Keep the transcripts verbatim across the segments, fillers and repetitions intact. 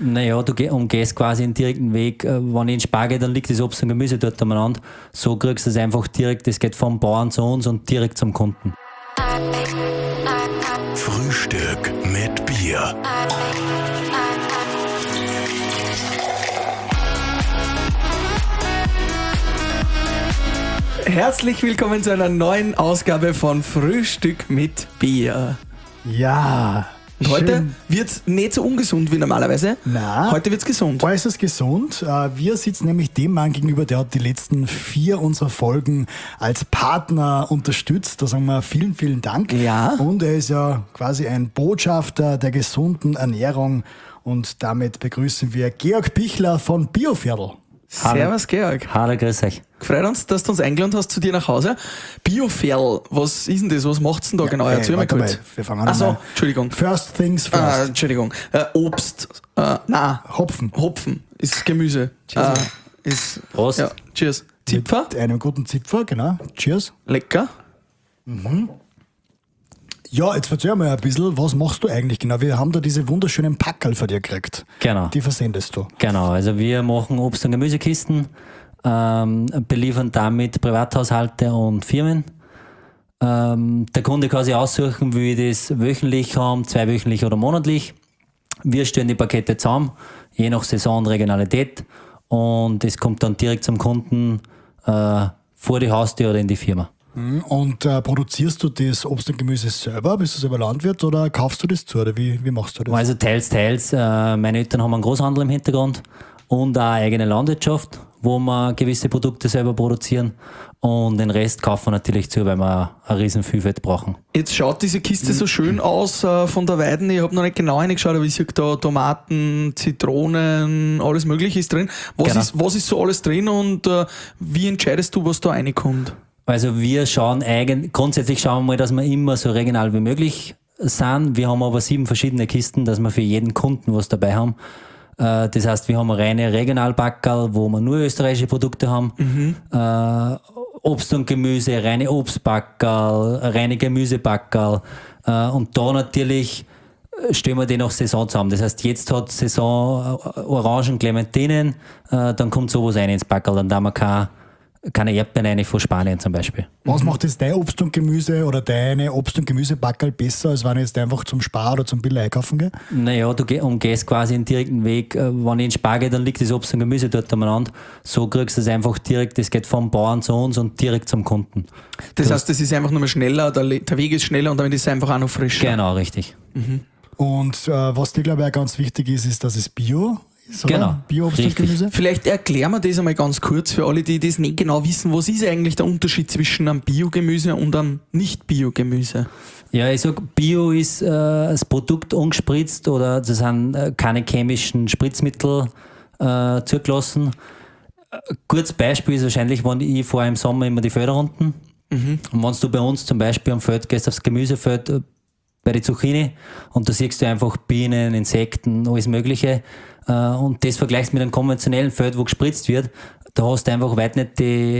Naja, du geh, umgehst quasi einen direkten Weg. Äh, Wenn ich in Spar gehe, dann liegt das Obst und Gemüse dort umeinander. So kriegst du es einfach direkt, das geht vom Bauern zu uns und direkt zum Kunden. Frühstück mit Bier. Herzlich willkommen zu einer neuen Ausgabe von Frühstück mit Bier. Ja. Und heute schön. wird es nicht so ungesund wie normalerweise. Na, heute wird es gesund. äußerst gesund. Wir sitzen nämlich dem Mann gegenüber, der hat die letzten vier unserer Folgen als Partner unterstützt. Da sagen wir vielen, vielen Dank. Ja. Und er ist ja quasi ein Botschafter der gesunden Ernährung. Und damit begrüßen wir Georg Pichler von Bioviertel. Hallo. Servus Georg. Hallo, grüß euch. Gefreut uns, dass du uns eingeladen hast zu dir nach Hause. Bioviertel, was ist denn das? Was macht's denn da genau? Hey, Erzähl mal warte kurz. mal, wir fangen Ach so, an. Entschuldigung. First things Äh, first. Entschuldigung. Äh, Obst. Äh, nein. Hopfen. Hopfen ist Gemüse. Äh, ist, Prost. Ja, cheers. Zipfer. Mit einem guten Zipfer, genau. Cheers. Lecker. Ja, jetzt erzähl mal ein bisschen, was machst du eigentlich genau? Wir haben da diese wunderschönen Packerl von dir gekriegt. Genau. Die versendest du. Genau, also wir machen Obst- und Gemüsekisten, ähm, beliefern damit Privathaushalte und Firmen. Ähm, der Kunde kann sich aussuchen, will ich das wöchentlich haben, zweiwöchentlich oder monatlich. Wir stellen die Pakete zusammen, je nach Saison und Regionalität, und es kommt dann direkt zum Kunden äh, vor die Haustür oder in die Firma. Und äh, produzierst du das Obst und Gemüse selber? Bist du selber Landwirt oder kaufst du das zu? Oder wie, wie machst du das? Also teils, teils. Äh, meine Eltern haben einen Großhandel im Hintergrund und auch eine eigene Landwirtschaft, wo wir gewisse Produkte selber produzieren, und den Rest kaufen wir natürlich zu, weil wir ein riesen Vielfalt brauchen. Jetzt schaut diese Kiste so schön aus äh, von der Weiden. Ich habe noch nicht genau reingeschaut, aber ich sehe da Tomaten, Zitronen, alles Mögliche ist drin. Was, Genau. ist, was ist so alles drin und äh, wie entscheidest du, was da reinkommt? Also wir schauen eigen, grundsätzlich schauen wir mal, dass wir immer so regional wie möglich sind. Wir haben aber sieben verschiedene Kisten, dass wir für jeden Kunden was dabei haben. Äh, Das heißt, wir haben reine Regionalpackerl, wo wir nur österreichische Produkte haben. Äh, Obst und Gemüse, reine Obstpackerl, reine Gemüsepackerl. Äh, und da natürlich stellen wir die nach Saison zusammen. Das heißt, jetzt hat Saison äh, Orangen, Clementinen, äh, dann kommt sowas rein ins Packerl, dann da wir keine keine Erdbeeren rein von Spanien zum Beispiel. Was macht jetzt dein Obst und Gemüse oder deine Obst- und Gemüsepackerl besser, als wenn ich jetzt einfach zum Spar oder zum Bill einkaufen gehe? Naja, du geh- umgehst quasi einen direkten Weg. Äh, Wenn ich in Spar gehe, dann liegt das Obst und Gemüse dort umeinander. So kriegst du es einfach direkt, das geht vom Bauern zu uns und direkt zum Kunden. Das heißt, das ist einfach nur mal schneller, der, Le- der Weg ist schneller und damit ist es einfach auch noch frischer. Genau, richtig. Und äh, was dir, glaube ich, auch ganz wichtig ist, ist, dass es Bio ist, oder? Genau, Bio-Obst und richtig. Gemüse? Vielleicht erklären wir das einmal ganz kurz für alle, die das nicht genau wissen. Was ist eigentlich der Unterschied zwischen einem Biogemüse und einem Nicht-Biogemüse? Ja, ich sag, Bio ist äh, das Produkt ungespritzt oder das sind äh, keine chemischen Spritzmittel äh, zugelassen. Ein gutes Beispiel ist wahrscheinlich, wenn ich fahre im Sommer immer die Felder unten. Und wenn du bei uns zum Beispiel am Feld gehst, aufs Gemüsefeld, äh, bei der Zucchini, und da siehst du einfach Bienen, Insekten, alles Mögliche. Äh, und das vergleichst mit einem konventionellen Feld, wo gespritzt wird, da hast du einfach weit nicht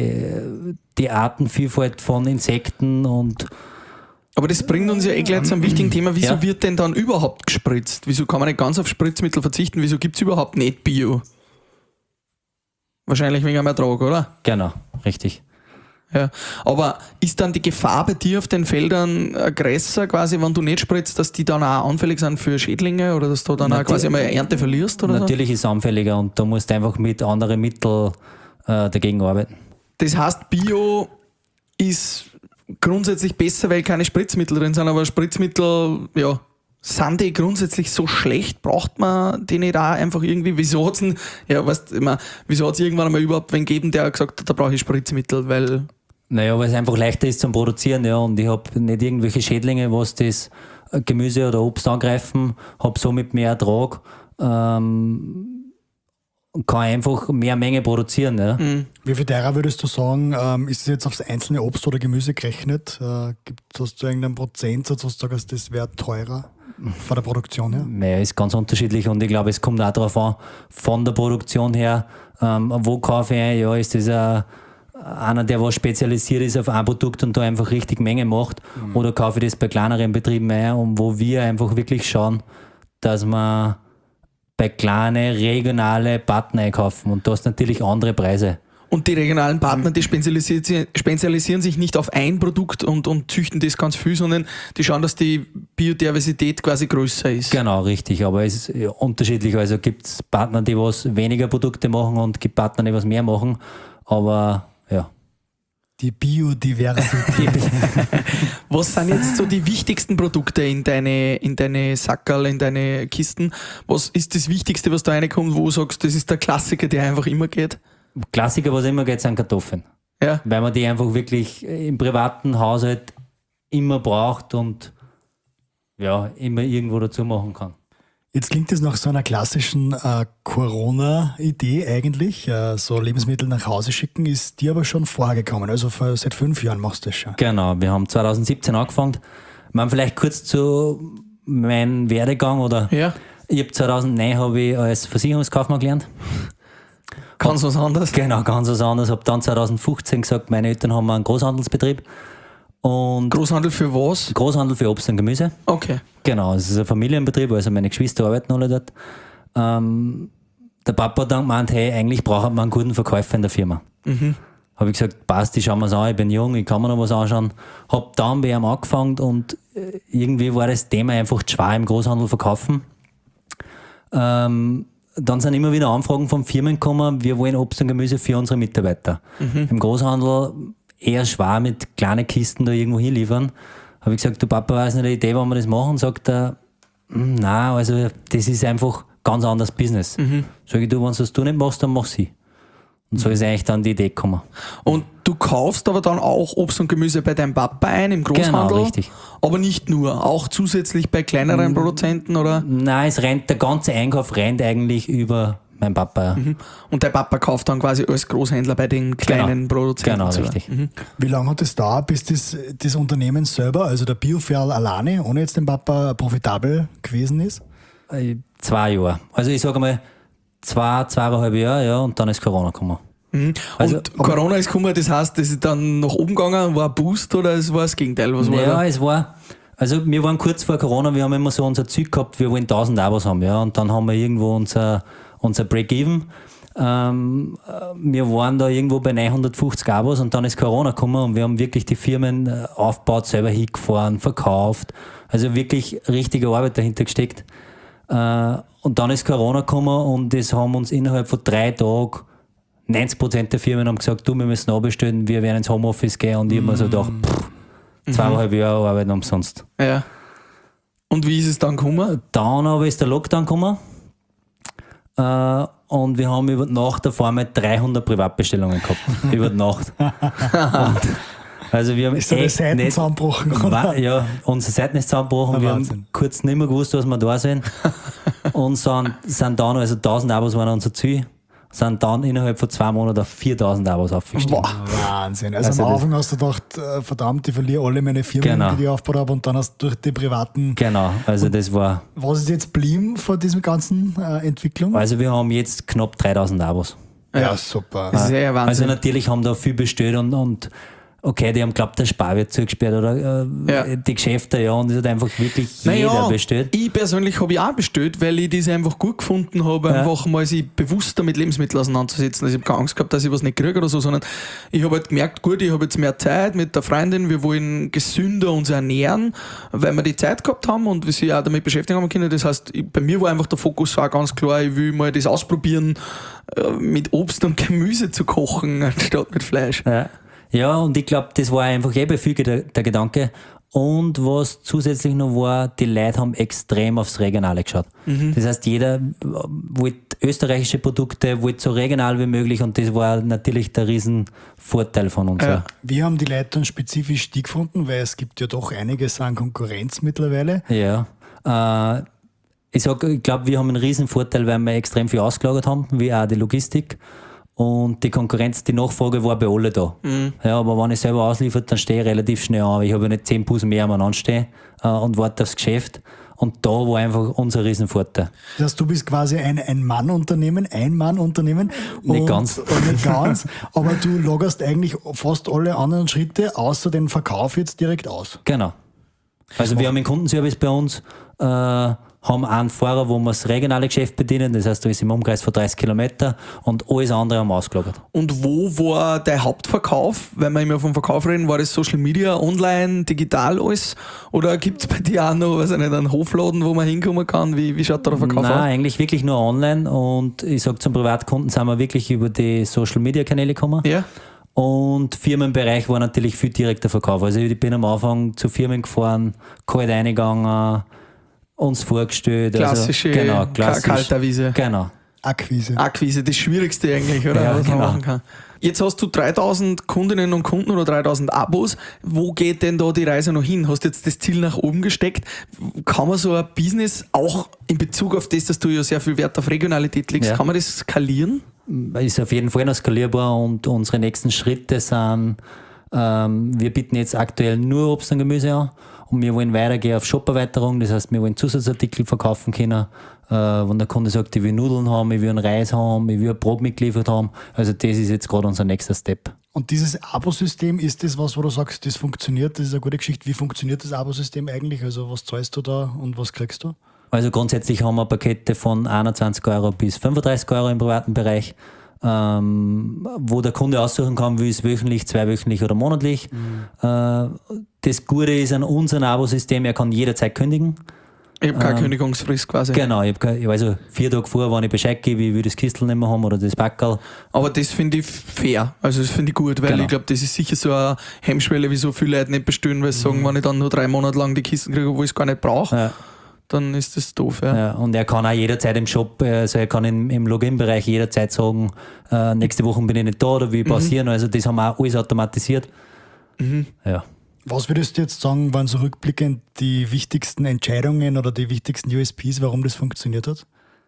die, die Artenvielfalt von Insekten und Aber das bringt uns ja eh gleich zu einem wichtigen Thema. Wieso Ja. wird denn dann überhaupt gespritzt? Wieso kann man nicht ganz auf Spritzmittel verzichten? Wieso gibt es überhaupt nicht Bio? Wahrscheinlich wegen einem Ertrag, oder? genau, richtig. Ja. Aber ist dann die Gefahr bei dir auf den Feldern äh, größer, quasi, wenn du nicht spritzt, dass die dann auch anfällig sind für Schädlinge oder dass du dann auch Natürlich- quasi einmal Ernte verlierst? Oder Natürlich ist es anfälliger und da musst du einfach mit anderen Mitteln äh, dagegen arbeiten. so? Das heißt, Bio ist grundsätzlich besser, weil keine Spritzmittel drin sind, aber Spritzmittel, ja, sind die grundsätzlich so schlecht? Braucht man die nicht auch einfach irgendwie? Wieso hat's denn, ja, weißt du, ich mein, wieso hat es irgendwann einmal überhaupt wen gegeben, der gesagt hat, da brauche ich Spritzmittel, weil Naja, weil es einfach leichter ist zum Produzieren, ja, und ich habe nicht irgendwelche Schädlinge, was das Gemüse oder Obst angreifen, habe somit mehr Ertrag, ähm, und kann einfach mehr Menge produzieren. Ja. Wie viel teurer würdest du sagen, ähm, ist es jetzt aufs einzelne Obst oder Gemüse gerechnet? Äh, gibt, hast du irgendeinen Prozentsatz, wo du sagst, das wäre teurer von der Produktion her? Naja, ist ganz unterschiedlich und ich glaube, es kommt auch darauf an, von der Produktion her, ähm, wo kaufe ich ein, ja, ist das ein einer, der was spezialisiert ist auf ein Produkt und da einfach richtig Menge macht, mhm. oder kaufe ich das bei kleineren Betrieben ein, und wo wir einfach wirklich schauen, dass wir bei kleinen regionale Partner einkaufen und du hast natürlich andere Preise. Und die regionalen Partner, die spezialisiert- spezialisieren sich nicht auf ein Produkt und, und züchten das ganz viel, sondern die schauen, dass die Biodiversität quasi größer ist. Genau, richtig, aber es ist ja unterschiedlich. Also gibt es Partner, die was weniger Produkte machen und gibt Partner, die was mehr machen, aber ja. Die Biodiversität. Was sind jetzt so die wichtigsten Produkte in deine, in deine Sackerl, in deine Kisten? Was ist das Wichtigste, was da reinkommt, wo du sagst, das ist der Klassiker, der einfach immer geht? Klassiker, was immer geht, sind Kartoffeln. Ja. Weil man die einfach wirklich im privaten Haushalt immer braucht und ja, immer irgendwo dazu machen kann. Jetzt klingt das nach so einer klassischen äh, Corona-Idee eigentlich. Äh, so Lebensmittel nach Hause schicken ist dir aber schon vorher gekommen. Also vor, seit fünf Jahren machst du das schon. Genau, wir haben zwanzig siebzehn angefangen. Man vielleicht kurz zu meinem Werdegang oder Ja. ich habe zweitausendneun habe ich als Versicherungskaufmann gelernt. Ganz was anderes. Genau, ganz was anderes. Habe dann zwanzig fünfzehn gesagt, meine Eltern haben einen Großhandelsbetrieb und Großhandel für was? Großhandel für Obst und Gemüse. Okay. Genau, es ist ein Familienbetrieb, also meine Geschwister arbeiten alle dort. Ähm, der Papa hat dann gemeint, hey, eigentlich braucht man einen guten Verkäufer in der Firma. Mhm. Habe ich gesagt, passt, ich schau mir's an, ich bin jung, ich kann mir noch was anschauen. Hab dann bei ihm angefangen und äh, irgendwie war das Thema einfach zu schwer im Großhandel verkaufen. Ähm, dann sind immer wieder Anfragen von Firmen gekommen, wir wollen Obst und Gemüse für unsere Mitarbeiter. Mhm. Im Großhandel eher schwer mit kleinen Kisten da irgendwo hinliefern. Habe ich gesagt, du Papa, weiß nicht eine Idee, wann wir das machen? Sagt er, "Hm, nein, also das ist einfach ganz anderes Business. Mhm. Sag ich, du, wenn du du nicht machst, dann mach sie. Und so ist eigentlich dann die Idee gekommen. Und du kaufst aber dann auch Obst und Gemüse bei deinem Papa ein im Großhandel? Genau, richtig. Aber nicht nur, auch zusätzlich bei kleineren Produzenten, oder? Nein, es rennt, der ganze Einkauf rennt eigentlich über meinen Papa. Mhm. Und der Papa kauft dann quasi als Großhändler bei den kleinen Produzenten. Genau, zu. richtig. Mhm. Wie lange hat es dauert, bis das, das Unternehmen selber, also der Bioferl alleine, ohne jetzt den Papa, profitabel gewesen ist? Äh, Zwei Jahre. Also ich sage mal, zwei, zweieinhalb Jahre, ja, und dann ist Corona gekommen. Mhm. Also, und Corona ist gekommen, das heißt, das ist dann nach oben gegangen, war ein Boost oder es war das Gegenteil? Was war Ja, da? es war, also wir waren kurz vor Corona, wir haben immer so unser Ziel gehabt, wir wollen tausend Abos haben, ja, und dann haben wir irgendwo unser, unser Break-Even. Ähm, wir waren da irgendwo bei neunhundertfünfzig Abos und dann ist Corona gekommen und wir haben wirklich die Firmen äh, aufgebaut, selber hingefahren, verkauft, also wirklich richtige Arbeit dahinter gesteckt. Äh, und dann ist Corona gekommen und es haben uns innerhalb von drei Tagen neunzig Prozent der Firmen haben gesagt, du, wir müssen abbestellen, wir werden ins Homeoffice gehen und ich habe mir so gedacht, pff, zweieinhalb Jahre arbeiten umsonst. Ja. Und wie ist es dann gekommen? Dann aber ist der Lockdown gekommen äh, und wir haben über die Nacht auf einmal dreihundert Privatbestellungen gehabt. Über die Nacht. Und, also wir haben Ist da die echt Seiten nicht- zusammengebrochen? Wa- Oder? Ja, unsere Seiten ist zusammengebrochen. Ja, Wir Wahnsinn. haben kurz nicht mehr gewusst, was wir da sind. Und sind, sind dann, also tausend Abos waren unser Ziel, sind dann innerhalb von zwei Monaten auf viertausend Abos aufgestiegen. Boah. Wahnsinn. Also, Also am das- Anfang hast du gedacht, äh, verdammt, ich verliere alle meine Firmen, Genau. die ich aufgebaut habe, und dann hast du durch die privaten. Genau, also das war, Was ist jetzt blieben von dieser ganzen äh, Entwicklung? also wir haben jetzt knapp dreitausend Abos. Ja, super. Das ist ja Also Wahnsinn. natürlich haben da viel bestellt und, und okay, die haben glaubt, der Spar wird zugesperrt oder äh, Ja. die Geschäfte, ja, und es hat einfach wirklich jeder Naja, bestellt. ich persönlich habe ich auch bestellt, weil ich das einfach gut gefunden habe, Ja. einfach mal sich bewusster mit Lebensmitteln auseinanderzusetzen. Also ich habe keine Angst gehabt, dass ich was nicht kriege oder so, sondern ich habe halt gemerkt, gut, ich habe jetzt mehr Zeit mit der Freundin, wir wollen gesünder uns ernähren, weil wir die Zeit gehabt haben und wir sich auch damit beschäftigen haben können. Das heißt, ich, bei mir war einfach der Fokus auch ganz klar, ich will mal das ausprobieren, äh, mit Obst und Gemüse zu kochen, anstatt mit Fleisch. Ja. Ja, und ich glaube, das war einfach eh bei vielen der, der Gedanke. Und was zusätzlich noch war, die Leute haben extrem aufs Regionale geschaut. Das heißt, jeder wollte österreichische Produkte, wollte so regional wie möglich und das war natürlich der Riesenvorteil von uns. Ja. Ja. Wie haben die Leute dann spezifisch die gefunden? Weil es gibt ja doch einiges an Konkurrenz mittlerweile. Ja. Äh, ich sag, ich glaube, wir haben einen riesen Vorteil, weil wir extrem viel ausgelagert haben, wie auch die Logistik. Und die Konkurrenz, die Nachfrage war bei alle da. Ja, aber wenn ich selber ausliefert, dann stehe ich relativ schnell an. Ich habe ja nicht zehn Bus mehr am anstehen äh, und warte aufs Geschäft. Und da war einfach unser Riesenvorteil. Das heißt, du bist quasi ein Ein-Mann-Unternehmen, Ein-Mann-Unternehmen. Nicht und- ganz. Und nicht ganz, aber du lagerst eigentlich fast alle anderen Schritte außer den Verkauf jetzt direkt aus. Genau. Also wir haben einen Kundenservice bei uns, äh, haben einen Fahrer, wo wir das regionale Geschäft bedienen, das heißt, da ist im Umkreis von dreißig Kilometer und alles andere haben wir ausgelagert. Und wo war dein Hauptverkauf? Wenn wir immer vom Verkauf reden, war das Social Media, online, digital alles? Oder gibt es bei dir auch noch, weiß ich nicht, einen Hofladen, wo man hinkommen kann? Wie, wie schaut da der Verkauf Nein, aus? eigentlich wirklich nur online und ich sage zum Privatkunden sind wir wirklich über die Social Media Kanäle gekommen. Ja. Und Firmenbereich war natürlich viel direkter Verkauf. Also ich bin am Anfang zu Firmen gefahren, kalt reingegangen, uns vorgestellt. Klassische also, genau, klassisch, Kalterwiese. Genau. Akquise. Akquise, das Schwierigste eigentlich, oder? Ja, was man genau. machen kann. Jetzt hast du dreitausend Kundinnen und Kunden oder dreitausend Abos. Wo geht denn da die Reise noch hin? Hast du jetzt das Ziel nach oben gesteckt? Kann man so ein Business auch in Bezug auf das, dass du ja sehr viel Wert auf Regionalität legst, Ja. kann man das skalieren? Ist auf jeden Fall noch skalierbar und unsere nächsten Schritte sind, ähm, wir bieten jetzt aktuell nur Obst und Gemüse an und wir wollen weitergehen auf Shop-Erweiterung, das heißt, wir wollen Zusatzartikel verkaufen können, äh, wenn der Kunde sagt, ich will Nudeln haben, ich will einen Reis haben, ich will ein Brot mitgeliefert haben, also das ist jetzt gerade unser nächster Step. Und dieses Abo-System, ist das was, wo du sagst, das funktioniert, das ist eine gute Geschichte. Wie funktioniert das Abo-System eigentlich? Also was zahlst du da und was kriegst du? Also grundsätzlich haben wir Pakete von einundzwanzig Euro bis fünfunddreißig Euro im privaten Bereich, ähm, wo der Kunde aussuchen kann, will es wöchentlich, zweiwöchentlich oder monatlich. Mhm. Äh, das Gute ist an unserem Abo-System, er kann jederzeit kündigen. Ich habe keine Ähm, Kündigungsfrist quasi. Genau, ich habe ich also vier Tage vor, wenn ich Bescheid gebe, ich will das Kistel nicht mehr haben oder das Backerl. Aber das finde ich fair, also das finde ich gut, weil Genau. ich glaube, das ist sicher so eine Hemmschwelle, wieso viele Leute nicht bestellen, weil sie sagen, wenn ich dann nur drei Monate lang die Kisten kriege, wo ich es gar nicht brauche, Ja. dann ist das doof. Ja. Ja, und er kann auch jederzeit im Shop, also er kann im, im Login-Bereich jederzeit sagen, äh, nächste Woche bin ich nicht da oder wie passieren. Also das haben wir auch alles automatisiert. Ja. Was würdest du jetzt sagen, waren so rückblickend die wichtigsten Entscheidungen oder die wichtigsten U S Ps, warum das funktioniert hat?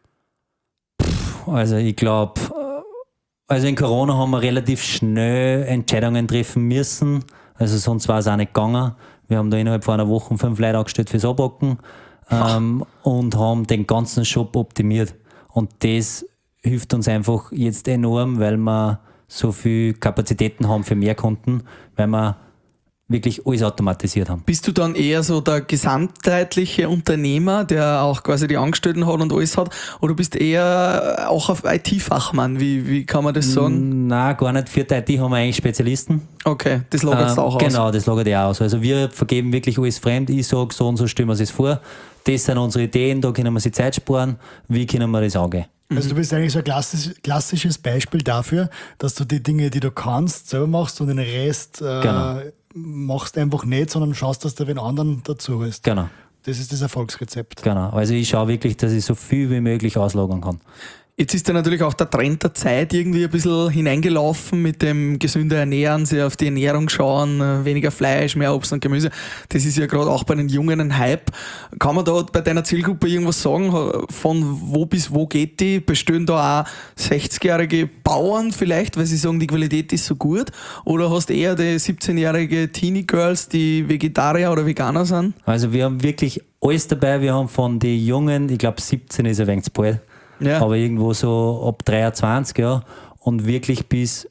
Also ich glaube, also in Corona haben wir relativ schnell Entscheidungen treffen müssen. Also sonst war es auch nicht gegangen. Wir haben da innerhalb von einer Woche fünf Leute angestellt fürs Abbacken ähm, und haben den ganzen Shop optimiert. Und das hilft uns einfach jetzt enorm, weil wir so viel Kapazitäten haben für mehr Kunden, weil wir wirklich alles automatisiert haben. Bist du dann eher so der gesamtheitliche Unternehmer, der auch quasi die Angestellten hat und alles hat, oder bist du eher auch auf I T-Fachmann? Wie, wie kann man das sagen? Nein, gar nicht. Für die I T haben wir eigentlich Spezialisten. Okay, das lagert Ähm, auch aus. Genau, das lagert ja aus. Also wir vergeben wirklich alles fremd. Ich sage, so und so stellen wir es vor. Das sind unsere Ideen, da können wir sich Zeit sparen. Wie können wir das angehen? Also du bist eigentlich so ein klassisch, klassisches Beispiel dafür, dass du die Dinge, die du kannst, selber machst und den Rest äh, Genau. machst einfach nicht, sondern schaust, dass du wen anderen dazu hast. Genau, Das ist das Erfolgsrezept. genau. Also ich schaue wirklich, dass ich so viel wie möglich auslagern kann. Jetzt ist ja natürlich auch der Trend der Zeit irgendwie ein bisschen hineingelaufen mit dem gesünder Ernähren, sich auf die Ernährung schauen, äh, weniger Fleisch, mehr Obst und Gemüse. Das ist ja gerade auch bei den Jungen ein Hype. Kann man da bei deiner Zielgruppe irgendwas sagen? Von wo bis wo geht die? Bestehen da auch sechzigjährige Bauern vielleicht, weil sie sagen, die Qualität ist so gut? Oder hast du eher die siebzehnjährige Teenie-Girls, die Vegetarier oder Veganer sind? Also wir haben wirklich alles dabei. Wir haben von den Jungen, ich glaube siebzehn ist ein wenig zu bald, Ja. aber irgendwo so ab dreiundzwanzig, ja. Und wirklich bis,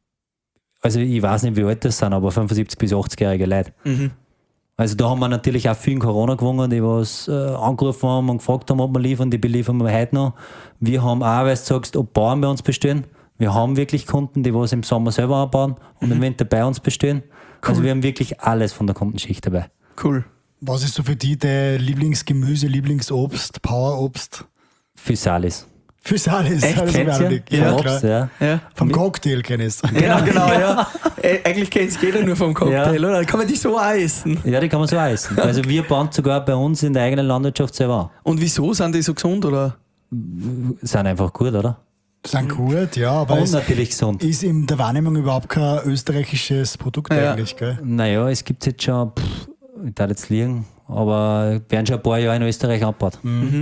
also ich weiß nicht, wie alt das sind, aber fünfundsiebzig bis achtzig-jährige Leute. Mhm. Also da haben wir natürlich auch viel in Corona gewonnen, die was äh, angerufen haben und gefragt haben, ob wir liefern, die beliefern wir heute noch. Wir haben auch, weil du sagst, ob Bauern bei uns bestehen. Wir haben wirklich Kunden, die was im Sommer selber anbauen und Mhm. im Winter bei uns bestehen. Also wir haben wirklich alles von der Kundenschicht dabei. Cool. Was ist so für dich dein Lieblingsgemüse, Lieblingsobst, Powerobst? Physalis. Physalis. Echt? das Kennst wäre du? nicht. Ja, Vom klar. Obst, ja. Ja. Vom Cocktail kenne ich es. Genau, genau, ja. Äh, Eigentlich kennt es jeder nur vom Cocktail, Ja. oder? Kann man die so auch essen? Ja, die kann man so auch essen. Also wir bauen sogar bei uns in der eigenen Landwirtschaft selber an. Und wieso sind die so gesund, oder? Sind einfach gut, oder? Sind gut, ja, aber Und es natürlich gesund. ist in der Wahrnehmung überhaupt kein österreichisches Produkt Ja. eigentlich, gell? Naja, es gibt jetzt schon, pff, ich darf jetzt liegen, aber werden schon ein paar Jahre in Österreich angebaut.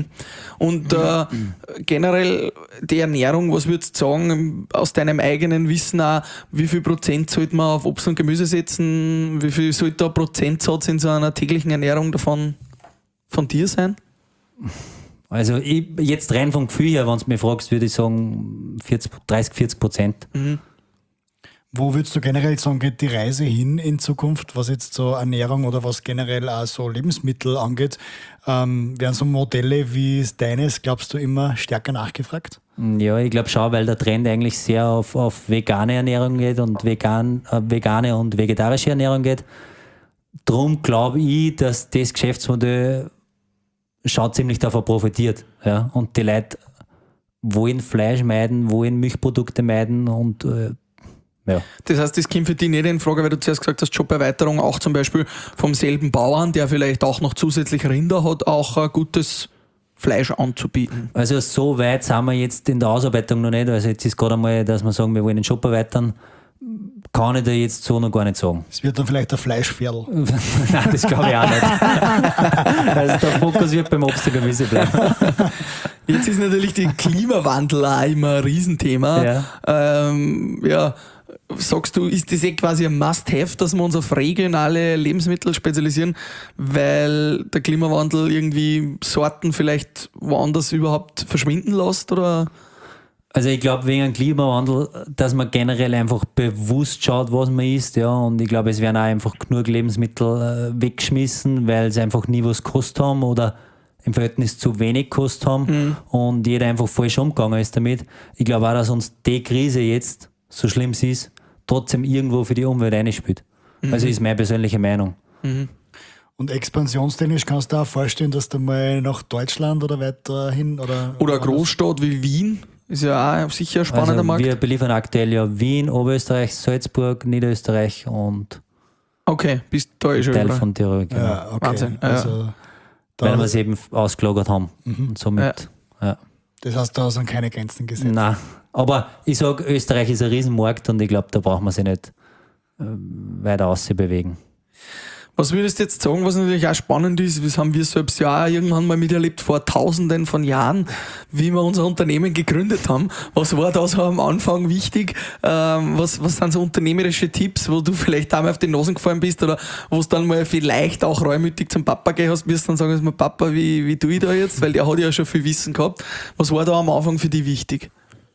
Und äh, generell die Ernährung, was würdest du sagen, aus deinem eigenen Wissen auch, wie viel Prozent sollte man auf Obst und Gemüse setzen? Wie viel sollte der Prozentsatz in so einer täglichen Ernährung davon von dir sein? Also ich, jetzt rein vom Gefühl her, wenn du mich fragst, würde ich sagen vierzig, dreißig, vierzig Prozent. Wo würdest du generell sagen, geht die Reise hin in Zukunft, was jetzt so Ernährung oder was generell auch so Lebensmittel angeht? Ähm, werden so Modelle wie deines, glaubst du, immer stärker nachgefragt? Ja, ich glaube schon, weil der Trend eigentlich sehr auf, auf vegane Ernährung geht und vegan, äh, vegane und vegetarische Ernährung geht. Drum glaube ich, dass das Geschäftsmodell schon ziemlich davon profitiert. Ja? Und die Leute wollen Fleisch meiden, wollen Milchprodukte meiden und äh, ja. Das heißt, das kommt für dich nicht in Frage, weil du zuerst gesagt hast, Joberweiterung auch zum Beispiel vom selben Bauern, der vielleicht auch noch zusätzlich Rinder hat, auch ein gutes Fleisch anzubieten. Also so weit sind wir jetzt in der Ausarbeitung noch nicht. Also jetzt ist gerade einmal, dass wir sagen, wir wollen den Shop erweitern. Kann ich da jetzt so noch gar nicht sagen. Es wird dann vielleicht ein Fleischviertel. Nein, das glaube ich auch nicht. Also der Fokus wird beim Obst und Gemüse bleiben. Jetzt ist natürlich der Klimawandel auch immer ein Riesenthema. Ja. Ähm, ja, sagst du, ist das eh quasi ein Must-Have, dass wir uns auf regionale Lebensmittel spezialisieren, weil der Klimawandel irgendwie Sorten vielleicht woanders überhaupt verschwinden lässt? Oder? Also ich glaube wegen dem Klimawandel, dass man generell einfach bewusst schaut, was man isst, ja, und ich glaube, es werden auch einfach genug Lebensmittel äh, weggeschmissen, weil sie einfach nie was gekostet haben oder im Verhältnis zu wenig gekostet haben mhm. und jeder einfach falsch umgegangen ist damit. Ich glaube auch, dass uns die Krise jetzt, so schlimm sie ist, trotzdem irgendwo für die Umwelt einspielt. Mhm. Also ist meine persönliche Meinung. Mhm. Und expansionstechnisch kannst du dir auch vorstellen, dass du mal nach Deutschland oder weiter hin oder... Oder eine Großstadt wie Wien, ist ja auch sicher ein spannender also Markt. Wir beliefern aktuell ja Wien, Oberösterreich, Salzburg, Niederösterreich und okay, bist da eh schon Teil überall. von Tirol. Genau. Ja, okay. Wahnsinn. Also, Weil wir es eben ausgelagert haben. Mhm. Und somit, ja. Ja. Das heißt, da sind keine Grenzen gesetzt. Nein, aber ich sage, Österreich ist ein Riesenmarkt und ich glaube, da braucht man sich nicht äh, weiter auszubewegen. Was würdest du jetzt sagen, was natürlich auch spannend ist, das haben wir selbst ja auch irgendwann mal miterlebt, vor tausenden von Jahren, wie wir unser Unternehmen gegründet haben. Was war da so am Anfang wichtig? Ähm, was, was sind so unternehmerische Tipps, wo du vielleicht auch mal auf die Nase gefallen bist oder wo es dann mal vielleicht auch reumütig zum Papa gehen hast, wirst dann sagen, mal, Papa, wie, wie tue ich da jetzt? Weil der hat ja schon viel Wissen gehabt. Was war da am Anfang für dich wichtig?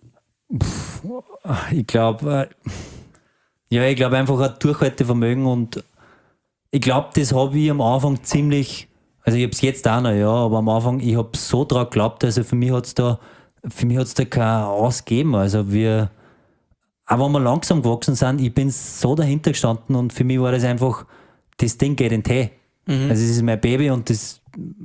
Ich glaube, äh, ja, ich glaube einfach ein Durchhaltevermögen und ich glaube, das habe ich am Anfang ziemlich, also ich habe es jetzt auch noch, ja, aber am Anfang, ich habe so dran geglaubt, also für mich hat es da, für mich hat es da kein Ausgeben, also wir, auch wenn wir langsam gewachsen sind, ich bin so dahinter gestanden und für mich war das einfach, das Ding geht in den Tee. Mhm. Also es ist mein Baby und das,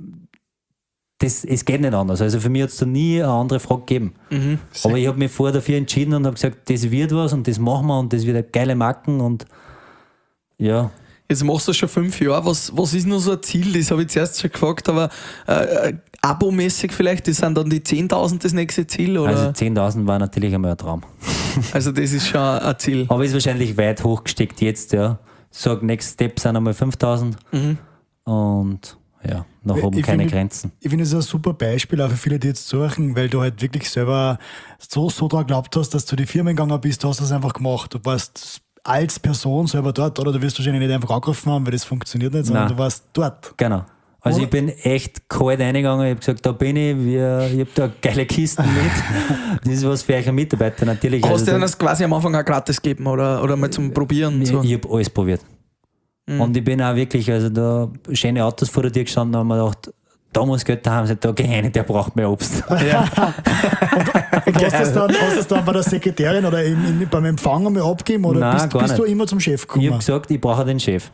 das, es geht nicht anders. Also für mich hat es da nie eine andere Frage gegeben. Mhm. Aber ich habe mich vorher dafür entschieden und habe gesagt, das wird was und das machen wir und das wird eine geile Marken und ja. Jetzt machst du schon fünf Jahre. Was, was ist noch so ein Ziel? Das habe ich zuerst schon gefragt, aber äh, Abo-mäßig vielleicht, das sind dann die zehntausend das nächste Ziel? Oder? Also zehntausend war natürlich einmal ein Traum. Also das ist schon ein Ziel. Aber ist wahrscheinlich weit hochgesteckt jetzt, ja. Ich sage, Next Step sind einmal fünftausend mhm. und ja, nach oben ich keine find, Grenzen. Ich finde es ein super Beispiel auch für viele, die jetzt suchen, weil du halt wirklich selber so, so daran geglaubt hast, dass du die Firmen gegangen bist, du hast das einfach gemacht. Du warst als Person selber dort, oder? Du wirst wahrscheinlich nicht einfach angerufen haben, weil das funktioniert nicht, sondern Nein. du warst dort. Genau. Also oder? Ich bin echt kalt reingegangen, ich habe gesagt, da bin ich, wir, ich habe da geile Kisten mit. Das ist was für eure Mitarbeiter natürlich. Hast also du denen das quasi am Anfang auch gratis gegeben oder, oder mal zum Probieren? Ich, so? ich habe alles probiert. Mhm. Und ich bin auch wirklich, also da schöne Autos vor der Tür gestanden und haben mir gedacht, da muss Geld daheim sein, da geh rein, der braucht mehr Obst. Ja. und und hast du das dann, hast das dann bei der Sekretärin oder in, in, beim Empfang einmal abgegeben oder Nein, bist, gar bist nicht. du immer zum Chef gekommen? Ich habe gesagt, ich brauche den Chef.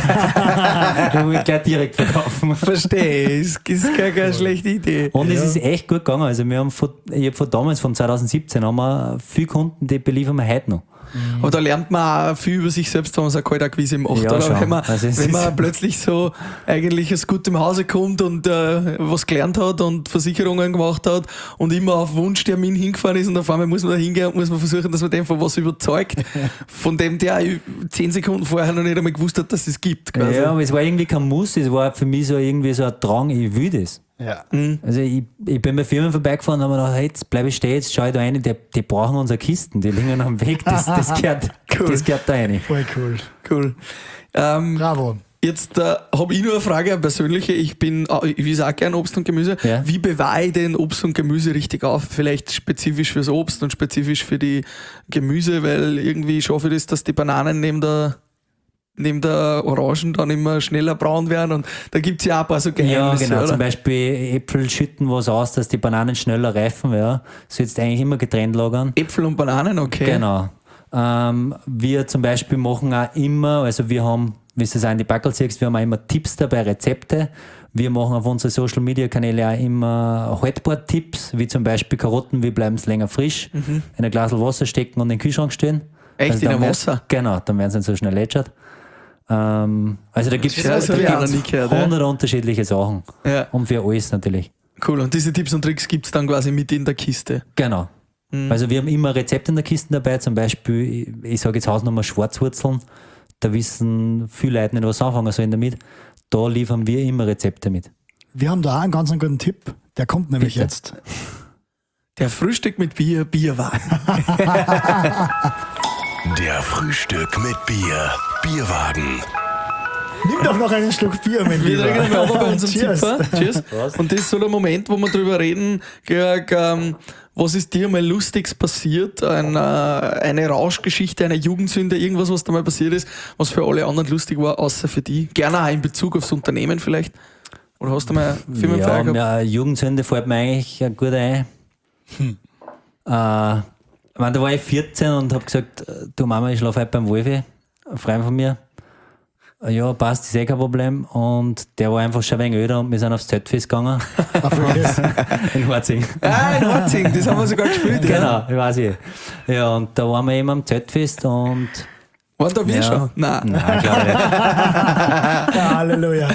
Ich will gleich direkt verkaufen. Verstehe, das ist keine, keine schlechte Idee. Und ja. es ist echt gut gegangen. Also wir haben von, ich habe von damals, von zwanzig siebzehn, haben wir viele Kunden, die beliefern wir heute noch. Mhm. Aber da lernt man auch viel über sich selbst, wenn man so eine Kaltakquise macht. Ja, oder? Wenn man, also wenn man plötzlich so eigentlich aus gutem Hause kommt und äh, was gelernt hat und Versicherungen gemacht hat und immer auf Wunschtermin hingefahren ist und auf einmal muss man da hingehen und muss man versuchen, dass man den von was überzeugt, von dem der zehn Sekunden vorher noch nicht einmal gewusst hat, dass es gibt. Quasi. Ja, aber es war irgendwie kein Muss, es war für mich so irgendwie so ein Drang, ich will das. Ja. Mhm. Also ich, ich bin bei Firmen vorbeigefahren und habe mir gedacht, hey, jetzt bleibe ich stehen, jetzt schaue ich da rein, die, die brauchen unsere Kisten, die liegen am Weg, das, das, gehört, cool. das gehört da rein. Voll cool. Cool. Ähm, Bravo. Jetzt äh, habe ich nur eine Frage, eine persönliche. Ich bin, äh, ich esse auch gerne Obst und Gemüse. Ja. Wie bewahre ich denn Obst und Gemüse richtig auf? Vielleicht spezifisch fürs Obst und spezifisch für die Gemüse, weil irgendwie schaffe ich das, dass die Bananen neben der, neben der Orangen dann immer schneller braun werden. Und da gibt es ja auch ein paar so Geheimnisse, Ja, genau. oder? Zum Beispiel Äpfel schütten was aus, dass die Bananen schneller reifen. Ja. Sollst eigentlich immer getrennt lagern. Äpfel und Bananen, okay. Genau. Ähm, wir zum Beispiel machen auch immer, also wir haben, wie du es auch in die Backel siehst, wir haben auch immer Tipps dabei, Rezepte. Wir machen auf unseren Social Media Kanäle auch immer Haltbar-Tipps, wie zum Beispiel Karotten, wie bleiben sie länger frisch, in ein Glas Wasser stecken und in den Kühlschrank stellen. Echt, Also in dann ein werden- Wasser? Genau, dann werden sie nicht so schnell lätschert. Ähm, also da gibt es Ja, das hab ich auch noch nie gehört, ja. hundert unterschiedliche Sachen. Ja. Und für alles natürlich. Cool. Und diese Tipps und Tricks gibt es dann quasi mit in der Kiste. Genau. Also wir haben immer Rezepte in der Kiste dabei, zum Beispiel, ich, ich sage jetzt Hausnummer Schwarzwurzeln, da wissen viele Leute nicht, was anfangen sollen damit. Da liefern wir immer Rezepte mit. Wir haben da auch einen ganz einen guten Tipp. Der kommt nämlich Bitte. jetzt. Der Frühstück mit Bier, Bierwagen. Der Frühstück mit Bier. Bierwagen. Nimm doch noch einen Schluck Bier, mein Wir Lieber. trinken aber bei unserem Cheers. Zipfer. Cheers. Und das ist so der Moment, wo wir drüber reden, Georg, ähm, was ist dir mal Lustiges passiert? Ein, äh, eine Rauschgeschichte, eine Jugendsünde, irgendwas, was da mal passiert ist, was für alle anderen lustig war, außer für die. Gerne auch in Bezug aufs Unternehmen vielleicht. Oder hast du mal eine Firmenfeier Ja, gehabt? ja, Jugendsünde fällt mir eigentlich gut ein. Hm. Äh, ich meine, da war ich vierzehn und habe gesagt, du Mama, ich schlafe heute beim Wolfi, ein Freund von mir. Ja, passt, ist eh kein Problem. Und der war einfach schon ein wenig öder und wir sind aufs Zeltfest gegangen. In Horzing. Ah, in Horzing, das haben wir sogar gespielt. Ja. Genau, ich weiß ich. Ja, und da waren wir eben am Zeltfest und. Waren da wir Ja. schon? Nein. Nein, glaube ich nicht. Ja, Halleluja.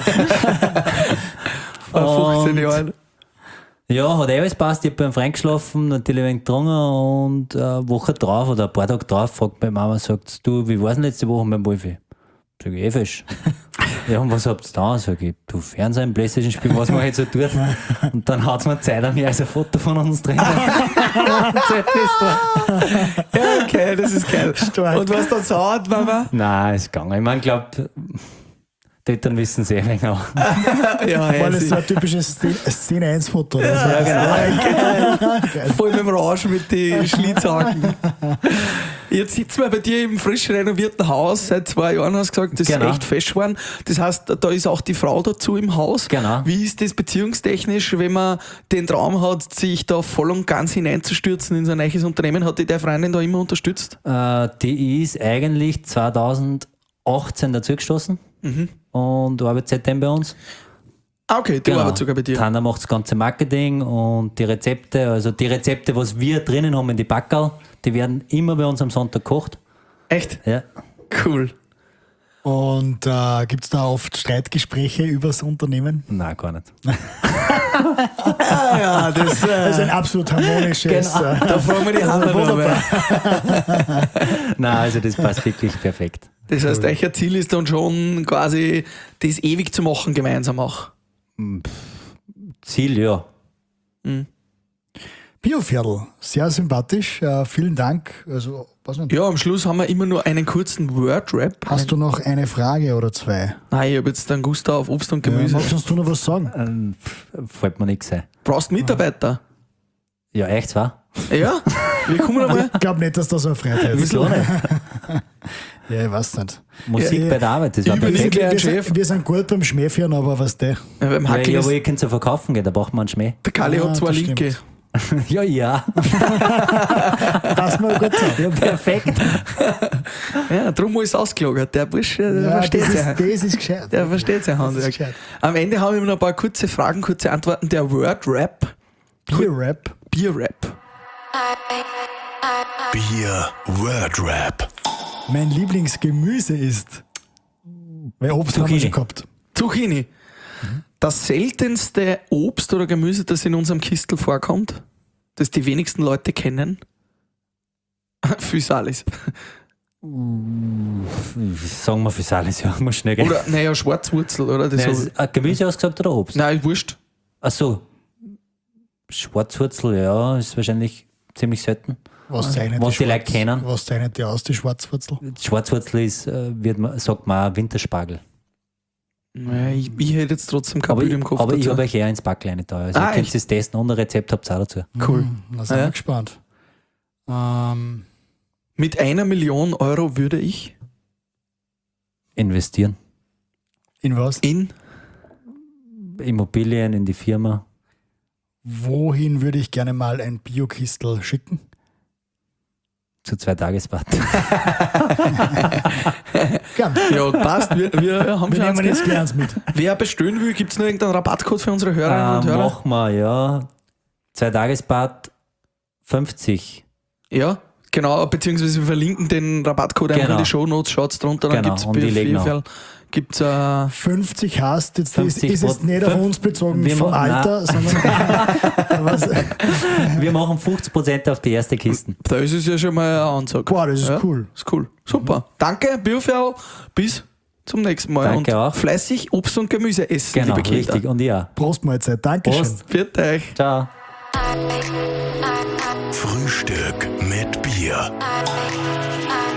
Vor fünfzehn Jahren. Ja, hat eh alles passt. Ich habe beim Freund geschlafen, natürlich ein wenig getrunken und eine Woche drauf oder ein paar Tage drauf fragt meine Mama, sagt, du, wie war's denn letzte Woche beim Wolfi? Sag ich, eh fesch. Ja, und was habt ihr da? Sag ich, du Fernsehen, Playstation spielen, was man halt so tut. Und dann hat mir Zeit an mir als ein Foto von uns drin. Ja, okay, das ist geil. Stark. Und was dann sauert, Mama? Nein, ist gegangen. Ich meine, ich glaube, die Eltern wissen sehr wenig auch. Ja, War das herzlich. so ein typisches Szene eins Foto? Oder so? Ja, genau. Voll mit dem Rausch, mit den Schlitzhaken. Jetzt sitzen wir bei dir im frisch renovierten Haus. Seit zwei Jahren hast du gesagt, das Genau. ist echt fesch geworden. Das heißt, da ist auch die Frau dazu im Haus. Genau. Wie ist das beziehungstechnisch, wenn man den Traum hat, sich da voll und ganz hineinzustürzen in so ein neues Unternehmen? Hat die der Freundin da immer unterstützt? Äh, die ist eigentlich zweitausendachtzehn dazugestoßen und arbeitet seitdem bei uns. Ah, okay, die arbeitet sogar bei dir. Tana macht das ganze Marketing und die Rezepte, also die Rezepte, was wir drinnen haben in die Backerl, die werden immer bei uns am Sonntag gekocht. Echt? Ja. Cool. Und äh, gibt es da oft Streitgespräche über das Unternehmen? Nein, gar nicht. Ah ja, das, Das ist äh, ein absolut harmonisches. Genau. Äh, da fragen wir die Hand Wunderbar. Nein, also das passt wirklich perfekt. Das heißt, euer Ziel ist dann schon quasi, das ewig zu machen, gemeinsam auch. Ziel, ja. Bioviertel, sehr sympathisch. Äh, vielen Dank. Also, was nicht. Ja, am Schluss haben wir immer nur einen kurzen Word-Rap. Hast du noch eine Frage oder zwei? Nein, ich habe jetzt einen Guster auf Obst und Ja, Gemüse. magst du noch was sagen? Ähm, pff, fällt mir nichts ein. Brauchst Mitarbeiter? Ja, echt, zwar? Ja? Wir kommen einmal. Ich glaube nicht, dass das so eine Freiheit ist. Wieso nicht? Ja, ich weiß nicht. Musik Ja, bei der Arbeit, das war Überleg- perfekt. Kleiner Wir, Chef. sind, wir sind gut beim Schmähführen, aber was der? Ja, beim Ja, Hackel ja, ist, aber ihr könnt es ja verkaufen gehen, da braucht man einen Schmäh. der Kali Ah, hat zwei das Linke. stimmt. Ja, ja. Passt mal gut zusammen. Ja, perfekt. Ja, drum ist es ausgelagert. Der Bursche, der Ja, versteht das, sich. ist, das ist gescheit. Der versteht sein Das Handwerk. ist gescheit. Am Ende haben wir noch ein paar kurze Fragen, kurze Antworten. Der Word-Rap, Bier-Rap. Bier-Rap. Bier Word Rap. Mein Lieblingsgemüse ist. Weil Obst haben wir Zucchini. schon gehabt. Zucchini. Das seltenste Obst oder Gemüse, das in unserem Kistel vorkommt, das die wenigsten Leute kennen. Physalis. Sagen wir für alles, ja, muss schnell gehen. Oder, naja, Schwarzwurzel, oder? Das Nein, hab ich- ist ein Gemüse ausgesagt oder Obst? Nein, wurscht. Ach so. Schwarzwurzel, ja, ist wahrscheinlich ziemlich selten. Was zeichnet Was die Schwarz- Leute kennen. Was zeichnet die aus, die Schwarzwurzel? Schwarzwurzel ist, äh, wird man, sagt man auch Winterspargel. Naja, ich, ich hätte jetzt trotzdem kein Aber, Bild ich, im Kopf aber ich dazu. habe euch eher ins Backleine da. Also Ah, ihr könnt echt? es testen und ein Rezept habt ihr auch dazu. Cool. Hm, da sind Ah, wir ja. gespannt. Ähm, Mit einer Million Euro würde ich Investieren. in was? in Immobilien in die Firma. Wohin würde ich gerne mal ein Biokistel schicken? Zu zwei Tagesbad. Gern. ja, passt. Wir, wir haben Wir schon nehmen eins jetzt gleich mit. Wer bestellen will, gibt es noch irgendeinen Rabattcode für unsere Hörerinnen Äh, und Hörer? machen wir, ja. Zwei Tagesbad fünfzig. Ja, genau, beziehungsweise wir verlinken den Rabattcode einfach Genau. in die Shownotes, schaut's drunter, dann Genau, gibt's und die legen auch. gibt's äh, fünfzig hast, jetzt ist, fünfzig ist es nicht auf fünf- uns bezogen wir vom machen- Alter, sondern was, Wir machen fünfzig Prozent auf die erste Kiste. da ist es ja schon mal eine Ansage. boah, das ist Ja, cool. Ist cool. Super. Danke, Bioferl. Bis zum nächsten Mal. Danke und auch. fleißig Obst und Gemüse essen, Genau, liebe Kinder. richtig. Und ja. Prostmahlzeit, Dankeschön. Prost. Viert euch. Ciao. Frühstück mit Bier.